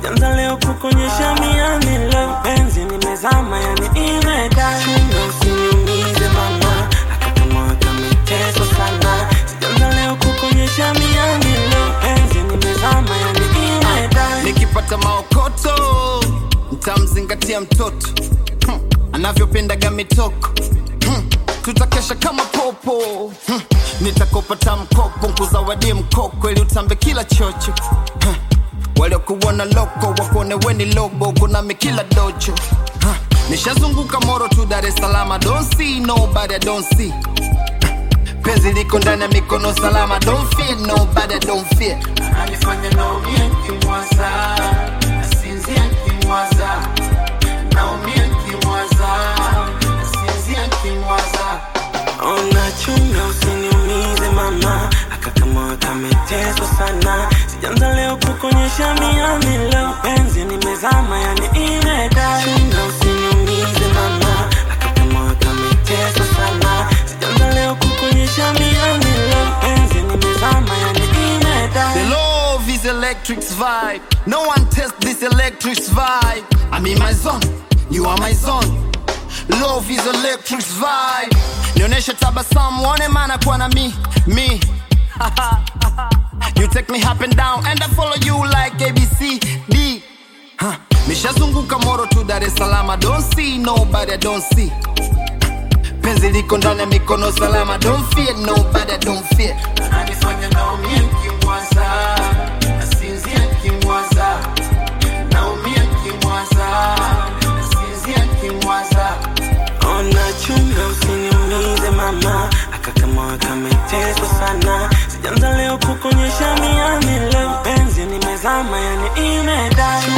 sijanza leo kukonyesha miani leo penzi nimezama yani imedai chunga usiniumize mama akakama kameteso sana sijanza leo kukonyesha miani leo penzi nimezama yani imedai nikipata maokoto nitamzingatia mtoto anavyopendaga mitoko tutakesha kama popo nitakopata mkopo nkuzawadie mkoko ili utambe kila chocho waliokuona loko wakone weni lobo kunami kila docho nishazunguka moro tu Dar es Salaam don't see nobody I don't see penzi liko ndani ya mikono salama don't fear nobody I don't fear anifanya naumia nikimwaza nasinzia nikimwaza naumia nikimwaza nasinzia nikimwaza ona chunga usiniumize mama akakama kameteswa sana sijanza leo kukonyesha miani leo penzi nimezama yani imedai chunga usiniumize mama akakama kameteswa sana sijanza leo kukonyesha miani leo penzi nimezama yani imedai the love is electric's vibe no one test this electric's vibe I'm in my zone you are my zone love is electric's vibe nionyeshe tabasamu one maana kwa na me you take me up and down and I follow you like ABCD nishazunguka moro tu Dar es Salaam don't see nobody I don't see penzi liko ndani ya mikono salama don't fear nobody I don't fear anifanya naumia nikimwaza nasinzia nikimwaza naumia nikimwaza nasinzia nikimwaza ona chunga usiniumize mama akakama kameteswa sana sijanza leo kukonyesha miani leo penzi nimezama yani imedai